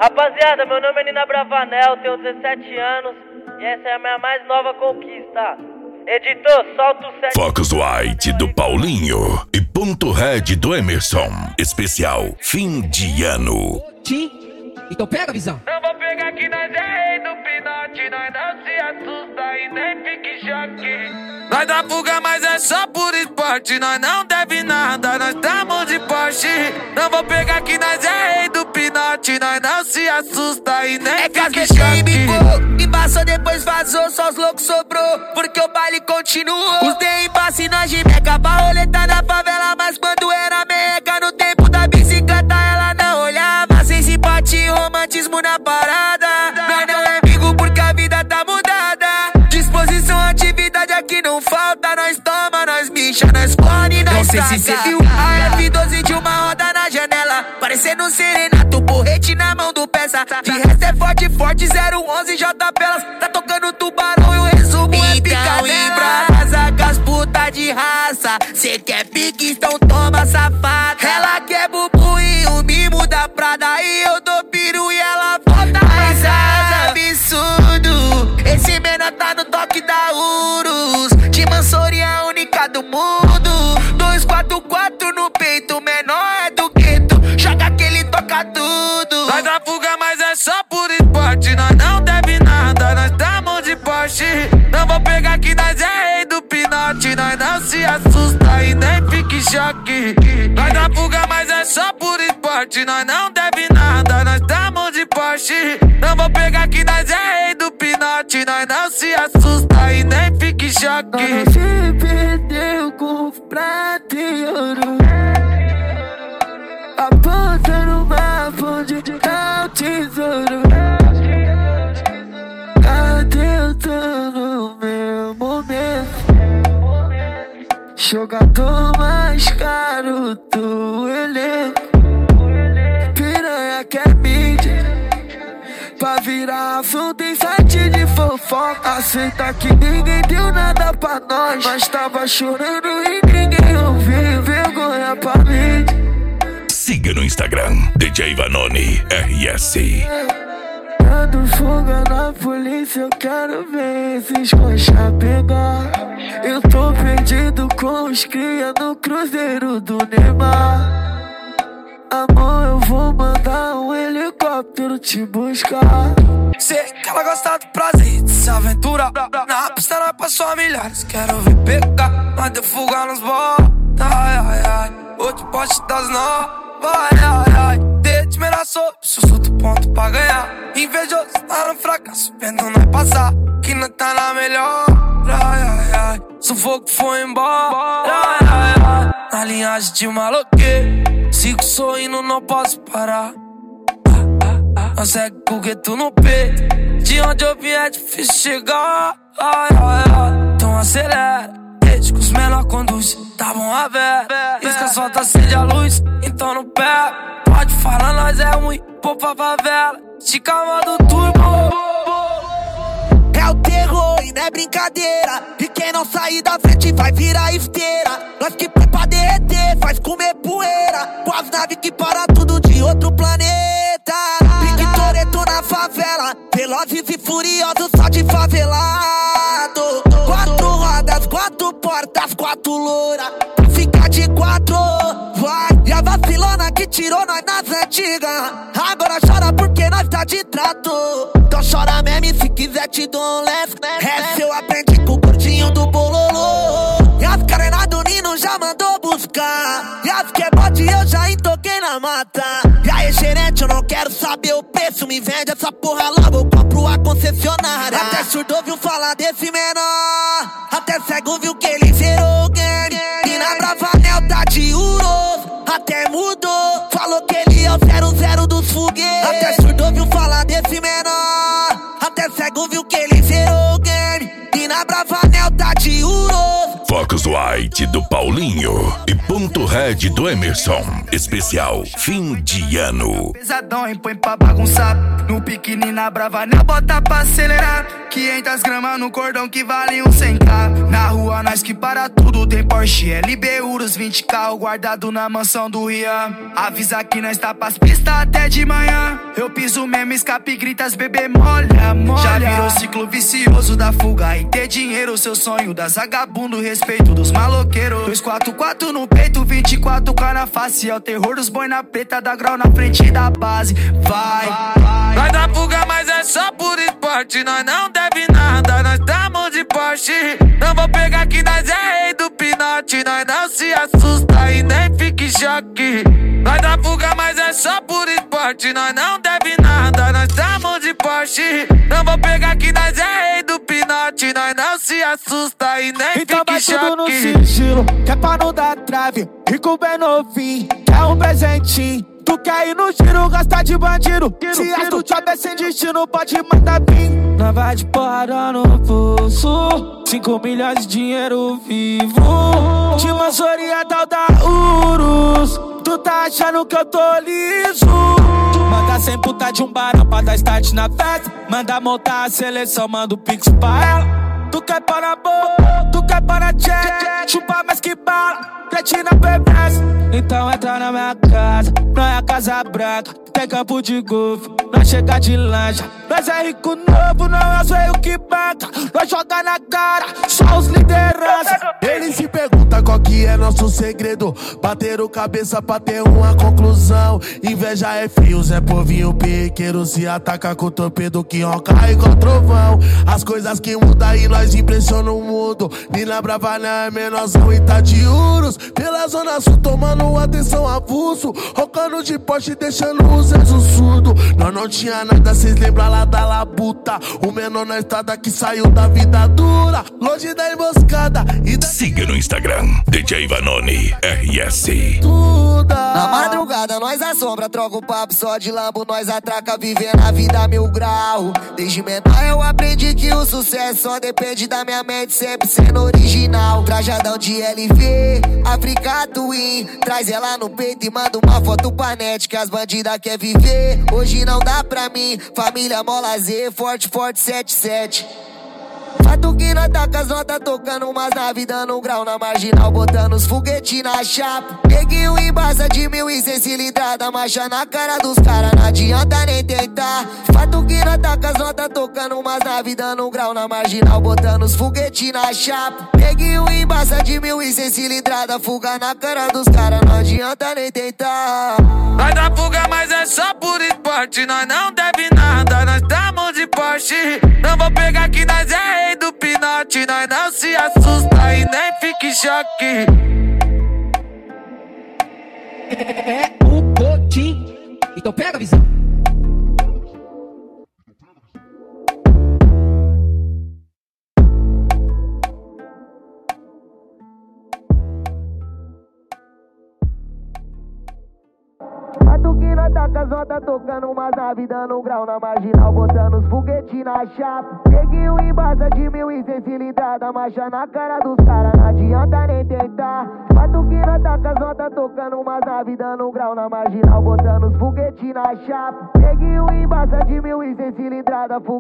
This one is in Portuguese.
Rapaziada, meu nome é Nina Bravanel, tenho 17 anos e essa é a minha mais nova conquista. Editor, solta o set. Focus White do Paulinho e ponto red do Emerson. Especial fim de ano. Então pega a visão. Não vou pegar que nós é rei do pinote, nós não se assusta e nem fique choque. Nós dá fuga, mas é só por esporte. Nós não deve nada, nós tamo de Porsche. Não vou pegar que nós é rei do pinote, nós não se assusta e nem fique choque. Embaçou, depois vazou, só os loucos sobrou, porque o baile continuou. Os de embaixo e nós de meca, barroleta na favela, mas quando era meca, no tempo da bicicleta ela não olhava. Sem simpatia, romantismo na parada. Nós não é amigo porque a vida tá mudada. Disposição, atividade aqui não falta. Nós toma, nós bicha, nós clone, nós saca. Não sei se cê viu a F12 de uma roda na janela, parecendo um serenato, porrete na mão do peça. De resto é forte, forte, 011 J Pelas. Tá tocando tubarão e o resumo é picadela. Então embrasa com as puta de raça. Cê quer pique, então toma safada. Ela quer bubu e o mimo da Prada, e eu dou piru e ela volta. Mas é absurdo, esse menor tá no toque da Urus. De Mansouri, a única do mundo. 244 no peito, menor é do gueto. Joga que ele toca tudo. Nós dá fuga, mas é só por esporte. Nós não deve nada, nós tamo de Porsche. Não vou pegar que nós é rei do pinote, nós não se assusta e nem fique choque. Nós dá fuga, mas é só por esporte. Nós não deve nada, nós tamo de Porsche. Não vou pegar que nós é rei do pinote, nós não se assusta e nem fique choque. Nós se perdeu com prata e ouro, aponta no mapa onde tá o tesouro. Cadê eu tô no meu momento? Jogador mais caro do elenco. Piranha quer mídia pra virar assunto em site de fofoca. Aceita que ninguém deu nada pra nós, mas tava chorando e ninguém ouviu. Vergonha pra mídia. Siga no Instagram, DJ Vanoni RS. Dando fuga na polícia, eu quero ver esses coxa pegar. Eu tô perdido com os cria no cruzeiro do Neymar. Amor, eu vou mandar um helicóptero te buscar. Sei que ela gosta do prazer, de se aventura. Na pista nós passou milhares, quero ver pegar. Nós deu fuga nos bolos, ai, ai, ai. Hoje pode das novas. Ai, ai, ai, te mereçou, solto ponto pra ganhar. Invejoso, tá no fracasso, vendo nós passar, que não tá na melhor. Ai, ai, ai, sufoco foi embora. Ai, ai, ai, na linhagem de maloqueiro, sigo sorrindo, não posso parar. Não segue com o gueto no peito, de onde eu vim é difícil chegar. Ai, ai, ai, então acelera. Que os menor conduzem, tá bom a ver. Isca solta, acende a luz, então não pega. Pode falar, nós é ruim, pô pra favela. Estica a mão do turbo. É o terror e não é brincadeira. E quem não sair da frente vai virar esteira. Nós que põe pra derreter, faz comer poeira. Com as naves que para tudo de outro planeta. Pique Toretto na favela, velozes e furiosos só de favelado. 4 rodas, 4 portas, 4 loura. Pra ficar de 4, vai. E a vacilona que tirou nós nas antigas, agora chora porque nós tá de trato. Então chora meme se quiser te dou um leve. Essa eu aprendi com o gordinho do bololô. E as carenas do Nino já mandou buscar. E as que é bode eu já entoquei na mata. E aí gerente, eu não quero saber o preço. Me vende essa porra logo, eu compro a concessionária. Até surdo ouviu falar desse menor, até cego viu que ele zerou o game. E na Bravanel tá de Uros, até mudou, falou que ele é o 00 dos foguetes. Até surdo ouviu falar desse menor, até cego viu que ele zerou o game. E na Bravanel tá de Uros. Focus White do Paulinho e ponto Red do Emerson. Especial fim de ano. Pesadão, hein? Põe pra bagunçar. No piquenininho na brava, nem bota pra acelerar. 500 gramas no cordão que vale um 100k. Na rua nós que para tudo, tem Porsche LB Urus, 20 carro guardado na mansão do Rian. Avisa que nós tá pras pistas até de manhã. Eu piso mesmo, escape, gritas, bebê, molha, molha. Já virou ciclo vicioso da fuga e ter dinheiro, seu sonho das vagabundo, respeito dos maloqueiros. 244 no peito, 24k na face, é o terror dos boina preta, da grau na frente da base. Vai. Nós da fuga, mas é só por esporte. Nós não deve nada, nós tamo de Porsche. Não vou pegar que nós é rei do pinote. Nós não se assusta e nem fique em choque. Nós da fuga, mas é só por esporte. Nós não deve nada, nós tamo de Porsche. Não vou pegar que nós é rei do pinote. Nós não se assusta e nem então fique em choque. Tudo no sigilo, que é pra não dar trave. Rico bem novinho, quer um presentinho. Tu quer ir no giro, gastar de bandido. Se as do job é sem destino, pode mandar vir. Nós vai de porrada no pulso, 5 milhões de dinheiro vivo. De Mansoria tal da Urus. Tu tá achando que eu tô liso? Manda sem puta de um barão pra dar start na festa. Manda montar a seleção, manda o pix pra ela. Tu quer pau na boca, tu quer pau na check. Chupa mais que bala, cretina perversa. Então entra na minha casa, não é a Casa Branca. Tem campo de golfe, nós chega de lancha. Nós é rico novo, não é os veio que banca. Nós joga na cara, só os liderança. Ele se pergunta qual que é nosso segredo. Bateram cabeça pra ter uma conclusão. Inveja é frio, Zé Povinho piqueiro. Se ataca com torpedo que ronca igual trovão. As coisas que mudam e nós impressionam o mundo. Nina Brava não é menorzão e tá de Urus. Pela zona sul tomando atenção avulso. Rocando de Porsche deixando os Zezo surdo. Nós não tinha nada, cês lembram lá da labuta. O menor na estrada que saiu da vida dura. Longe da emboscada e da... Siga no Instagram, DJ Vanoni RS. Na madrugada nós assombra, troca o papo só de lambo. Nós atraca, vivendo a vida 1000 grau. Desde menor eu aprendi que o sucesso só depende da minha mente, sempre sendo original. Trajadão de LV, Africa Twin. Traz ela no peito e manda uma foto pra net, que as bandidas quer viver. Hoje não dá pra mim, família Mola Z, forte, forte 77. Fato que nós tá com as notas tocando umas naves dando grau na marginal, botando os foguetes na chapa. Peguei um embasa de 1.100 cilindrada, marcha na cara dos caras, não adianta nem tentar. Fato que nós tá com as notas tocando umas naves dando grau na marginal, botando os foguetes na chapa. Peguei um embasa de 1.100 cilindrada, fuga na cara dos caras, não adianta nem tentar. Nós da fuga, mas é só por esporte. Nós não deve nada, nós tamo de Porsche. Não vou pegar que nós é rei do pinote. Nós não se assusta e nem fique em choque. É o Coutinho. Então pega a visão. Fato que nós tá com as notas tocando umas naves dando grau na marginal, botando os foguetes na chapa. Peguei um embasa de 1.100 cilindrada, marcha na cara dos caras, não adianta nem tentar. Fato que nós tá com as notas tocando umas naves dando grau na marginal, botando os foguetes na chapa. Peguei um embasa de 1.100 cilindrada,